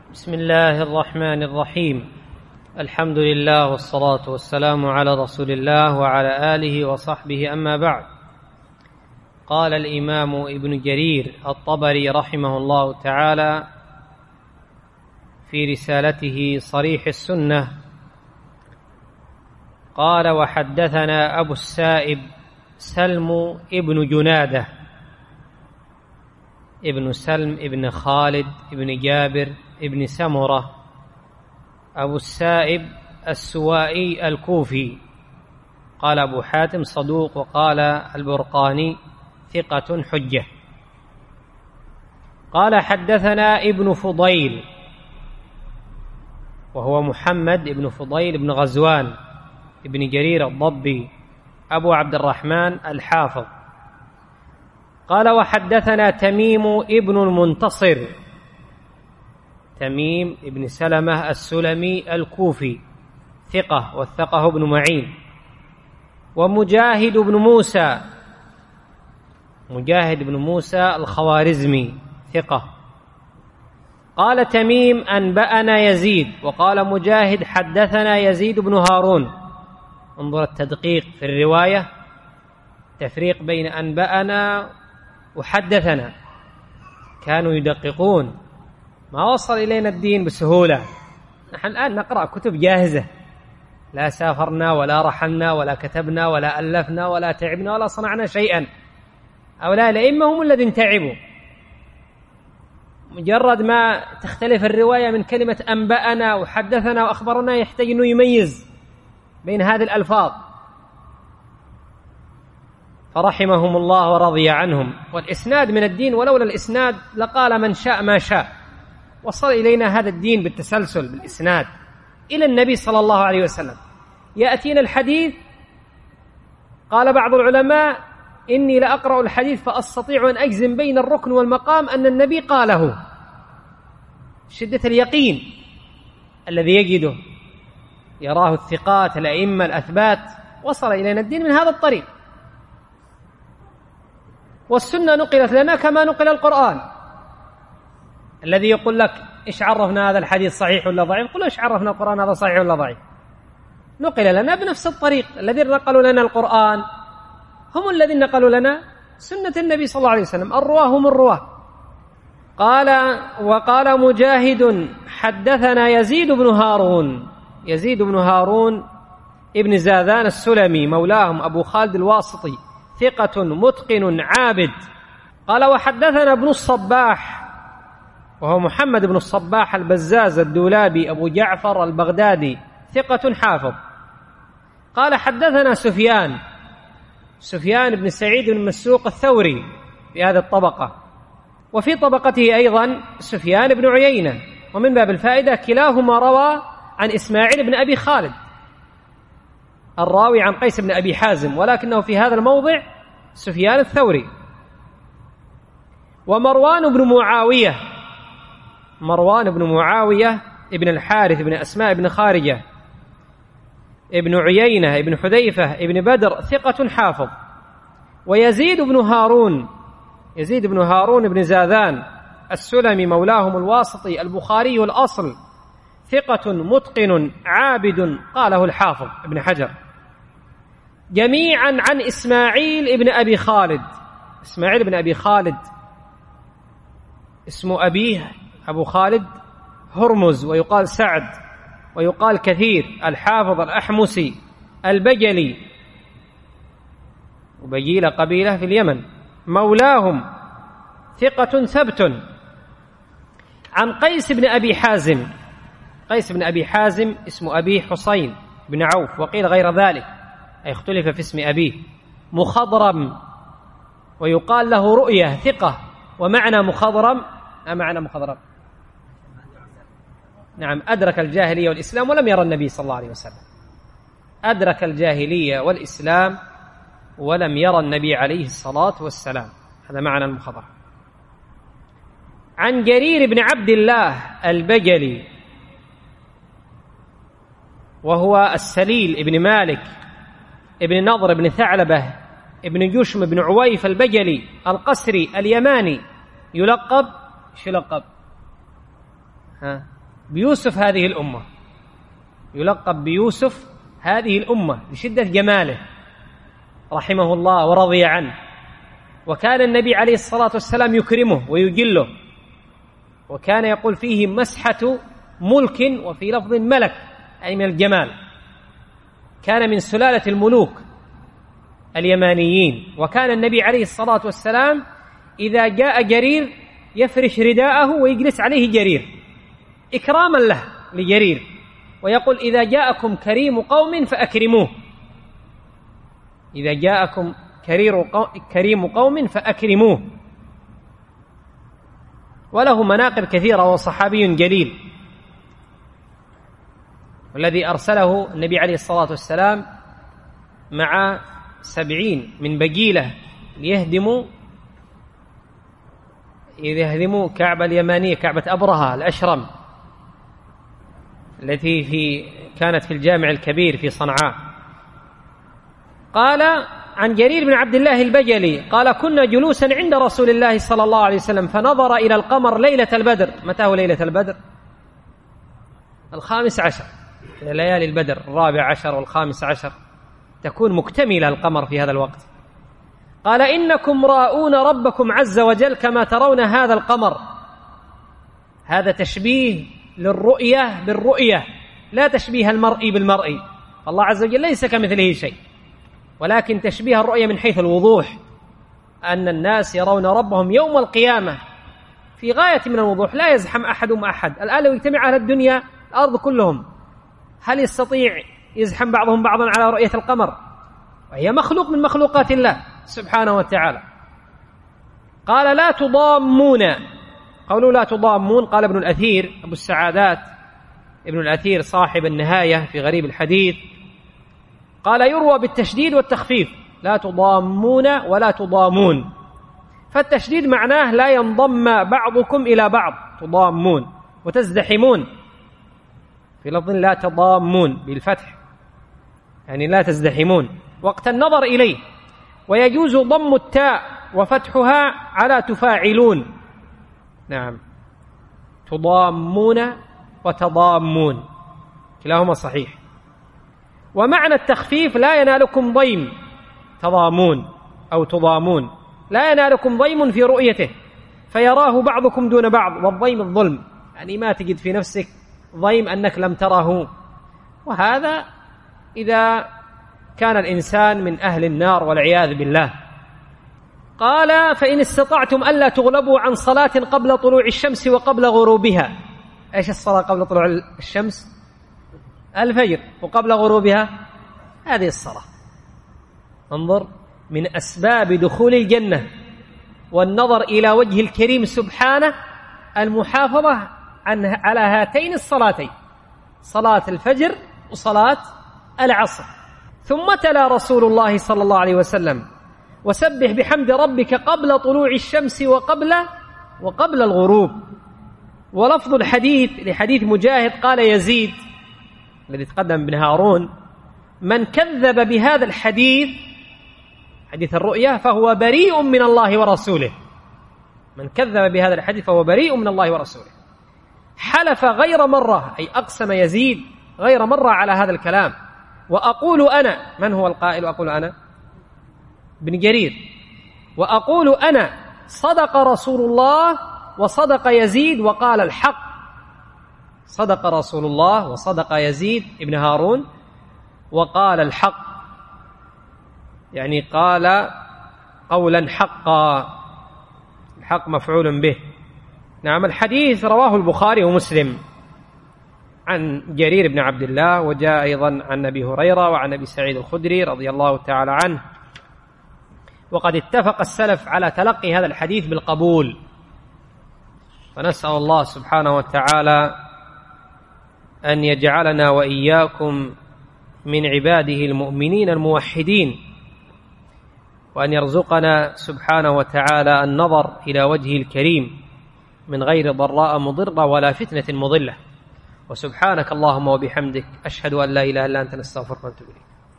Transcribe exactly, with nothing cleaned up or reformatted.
بسم الله الرحمن الرحيم. الحمد لله والصلاة والسلام على رسول الله وعلى آله وصحبه، أما بعد. قال الإمام ابن جرير الطبري رحمه الله تعالى في رسالته صريح السنة، قال: وحدثنا أبو السائب سلم ابن جنادة ابن سلم ابن خالد ابن جابر ابن سمرة أبو السائب السوائي الكوفي. قال أبو حاتم صدوق، وقال البرقاني ثقة حجة. قال: حدثنا ابن فضيل، وهو محمد ابن فضيل بن غزوان ابن جرير الضبي أبو عبد الرحمن الحافظ. قال: وحدثنا تميم ابن المنتصر، تميم ابن سلمة السلمي الكوفي ثقة، وثقه ابن معين. ومجاهد بن موسى، مجاهد بن موسى الخوارزمي ثقة. قال تميم: أنبأنا يزيد، وقال مجاهد: حدثنا يزيد بن هارون. انظر التدقيق في الرواية، تفريق بين أنبأنا وحدثنا، كانوا يدققون، ما وصل إلينا الدين بسهولة. نحن الآن نقرأ كتب جاهزة، لا سافرنا ولا رحلنا ولا كتبنا ولا ألفنا ولا تعبنا ولا صنعنا شيئا. هؤلاء الأئمة هم الذين تعبوا، مجرد ما تختلف الرواية من كلمة أنبأنا وحدثنا وأخبرنا يحتاج أنه يميز بين هذه الألفاظ، فرحمهم الله ورضي عنهم. والإسناد من الدين، ولولا الإسناد لقال من شاء ما شاء. وصل إلينا هذا الدين بالتسلسل بالإسناد إلى النبي صلى الله عليه وسلم. يأتينا الحديث، قال بعض العلماء: إني لأقرأ الحديث فأستطيع أن أجزم بين الركن والمقام أن النبي قاله. شدة اليقين الذي يجده يراه الثقات الأئمة الأثبات. وصل إلينا الدين من هذا الطريق، والسنة نقلت لنا كما نقل القرآن. الذي يقول لك: إيش عرفنا هذا الحديث صحيح ولا ضعيف؟ قل: إيش عرفنا القرآن هذا صحيح ولا ضعيف؟ نقل لنا بنفس الطريق. الذين نقلوا لنا القرآن هم الذين نقلوا لنا سنة النبي صلى الله عليه وسلم، الرواه هم الرواه. قال: وقال مجاهد: حدثنا يزيد بن هارون، يزيد بن هارون ابن زاذان السلمي مولاهم أبو خالد الواسطي ثقة متقن عابد. قال: وحدثنا ابن الصباح، وهو محمد بن الصباح البزاز الدولابي أبو جعفر البغدادي ثقة حافظ. قال: حدثنا سفيان، سفيان بن سعيد بن مسروق الثوري في هذه الطبقة. وفي طبقته أيضا سفيان بن عيينة. ومن باب الفائدة كلاهما روى عن إسماعيل بن أبي خالد الراوي عن قيس بن أبي حازم، ولكنه في هذا الموضع سفيان الثوري. ومروان بن معاوية، مروان بن معاوية ابن الحارث ابن أسماء ابن خارجة ابن عيينة ابن حذيفة ابن بدر ثقة حافظ. ويزيد بن هارون، يزيد بن هارون بن زاذان السلمي مولاهم الواسطي البخاري الأصل ثقة متقن عابد، قاله الحافظ ابن حجر. جميعا عن إسماعيل ابن أبي خالد. إسماعيل ابن أبي خالد اسم أبيه أبو خالد هرمز، ويقال سعد، ويقال كثير، الحافظ الأحمسي البجلي، وبجيل قبيلة في اليمن، مولاهم ثقة ثبت. عن قيس بن أبي حازم، قيس بن أبي حازم اسم أبيه حسين بن عوف، وقيل غير ذلك، أي اختلف في اسم أبيه. مخضرم، ويقال له رؤية، ثقة. ومعنى مخضرم، ما معنى مخضرم؟ نعم، أدرك الجاهلية والإسلام ولم يرى النبي صلى الله عليه وسلم. أدرك الجاهلية والإسلام ولم يرى النبي عليه الصلاة والسلام، هذا معنى المخضرم. عن جرير بن عبد الله البجلي، وهو السليل ابن مالك ابن نضر ابن ثعلبة ابن جشم ابن عويف البجلي القسري اليماني، يلقب ايش يلقب؟ ها بيوسف هذه الأمة، يلقب بيوسف هذه الأمة لشدة جماله رحمه الله ورضي عنه. وكان النبي عليه الصلاة والسلام يكرمه ويجله، وكان يقول فيه مسحة ملك وفي لفظ ملك، أي من الجمال. كان من سلالة الملوك اليمانيين. وكان النبي عليه الصلاة والسلام إذا جاء جرير يفرش رداءه ويجلس عليه جرير إكراما له لجرير، ويقول إذا جاءكم كريم قوم فأكرموه، إذا جاءكم كريم قوم فأكرموه. وله مناقب كثيرة، وهو صحابي جليل، والذي أرسله النبي عليه الصلاة والسلام مع سبعين من بقيلة ليهدموا يهدموا كعبة اليمانية، كعبة أبرهة الأشرم التي في كانت في الجامع الكبير في صنعاء. قال عن جرير بن عبد الله البجلي قال كنا جلوسا عند رسول الله صلى الله عليه وسلم فنظر إلى القمر ليلة البدر. متى هو ليلة البدر؟ الخامس عشر، ليالي البدر الرابع عشر والخامس عشر تكون مكتملة القمر في هذا الوقت. قال إنكم راؤون ربكم عز وجل كما ترون هذا القمر. هذا تشبيه للرؤية بالرؤية، لا تشبيه المرء بالمرء. الله عز وجل ليس كمثله شيء، ولكن تشبيه الرؤية من حيث الوضوح، أن الناس يرون ربهم يوم القيامة في غاية من الوضوح، لا يزحم أحدهم أحد. الآن لو اجتمع أهل الدنيا الأرض كلهم، هل يستطيع يزحم بعضهم بعضا على رؤية القمر؟ وهي مخلوق من مخلوقات الله سبحانه وتعالى. قال لا تضامون. قولوا لا تضامون، قال ابن الأثير أبو السعادات ابن الأثير صاحب النهاية في غريب الحديث، قال يروى بالتشديد والتخفيف، لا تضامون ولا تضامون. فالتشديد معناه لا ينضم بعضكم إلى بعض، تضامون، وتزدحمون في لفظ لا تضامون بالفتح، يعني لا تزدحمون وقت النظر إليه. ويجوز ضم التاء وفتحها على تفاعلون، نعم، تضامون وتضامون كلاهما صحيح. ومعنى التخفيف لا ينالكم ضيم، تضامون أو تضامون، لا ينالكم ضيم في رؤيته فيراه بعضكم دون بعض. والضيم الظلم، يعني ما تجد في نفسك ضيم أنك لم تره، وهذا إذا كان الإنسان من أهل النار والعياذ بالله. قال فإن استطعتم ألا تغلبوا عن صلاة قبل طلوع الشمس وقبل غروبها. إيش الصلاة قبل طلوع الشمس؟ الفجر. وقبل غروبها هذه الصلاة. انظر، من أسباب دخول الجنة والنظر إلى وجه الكريم سبحانه المحافظة عن على هاتين الصلاتين، صلاة الفجر وصلاة العصر. ثم تلا رسول الله صلى الله عليه وسلم وسبح بحمد ربك قبل طلوع الشمس وقبل وقبل الغروب. ولفظ الحديث لحديث مجاهد قال يزيد الذي تقدم بن هارون من كذب بهذا الحديث، حديث الرؤيا، فهو بريء من الله ورسوله. من كذب بهذا الحديث فهو بريء من الله ورسوله. حلف غير مرة، أي أقسم يزيد غير مرة على هذا الكلام. وأقول أنا، من هو القائل وأقول أنا؟ بن جرير. وأقول أنا صدق رسول الله وصدق يزيد وقال الحق. صدق رسول الله وصدق يزيد ابن هارون وقال الحق، يعني قال قولا حقا، الحق مفعول به. نعم. الحديث رواه البخاري ومسلم عن جرير بن عبد الله، وجاء أيضا عن أبي هريرة وعن أبي سعيد الخدري رضي الله تعالى عنه. وقد اتفق السلف على تلقي هذا الحديث بالقبول، فنسأل الله سبحانه وتعالى أن يجعلنا وإياكم من عباده المؤمنين الموحدين، وأن يرزقنا سبحانه وتعالى النظر إلى وجهه الكريم من غير ضراء مضرة ولا فتنة مضلة. وسبحانك اللهم وبحمدك، أشهد أن لا إله إلا أنت، نستغفرك ونتوب إليك.